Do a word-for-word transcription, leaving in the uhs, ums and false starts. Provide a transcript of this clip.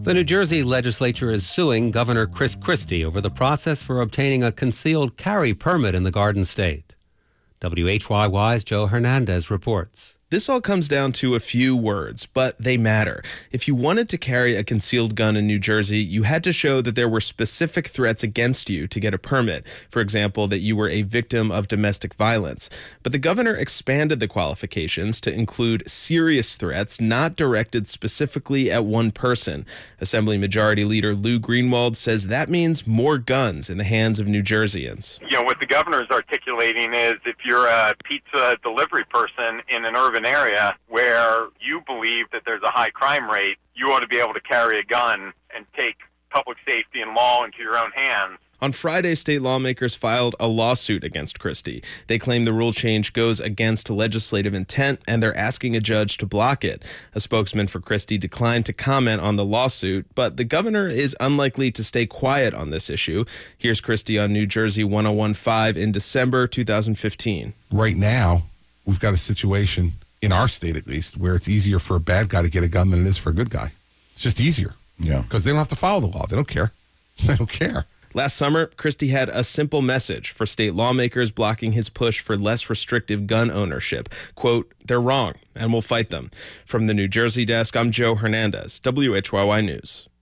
The New Jersey legislature is suing Governor Chris Christie over the process for obtaining a concealed carry permit in the Garden State. W H Y Y's Joe Hernandez reports. This all comes down to a few words, but they matter. If you wanted to carry a concealed gun in New Jersey, you had to show that there were specific threats against you to get a permit. For example, that you were a victim of domestic violence. But the governor expanded the qualifications to include serious threats not directed specifically at one person. Assembly Majority Leader Lou Greenwald says that means more guns in the hands of New Jerseyans. You know, what the governor is articulating is if you're a pizza delivery person in an urban area where you believe that there's a high crime rate, you ought to be able to carry a gun and take public safety and law into your own hands. On Friday, state lawmakers filed a lawsuit against Christie. They claim the rule change goes against legislative intent, and they're asking a judge to block it. A spokesman for Christie declined to comment on the lawsuit, but the governor is unlikely to stay quiet on this issue. Here's Christie on New Jersey one oh one point five in December two thousand fifteen. Right now, we've got a situation, in our state at least, where it's easier for a bad guy to get a gun than it is for a good guy. It's just easier. Yeah. Because they don't have to follow the law. They don't care. They don't care. Last summer, Christie had a simple message for state lawmakers blocking his push for less restrictive gun ownership. Quote, "They're wrong, and we'll fight them." From the New Jersey desk, I'm Joe Hernandez, W H Y Y News.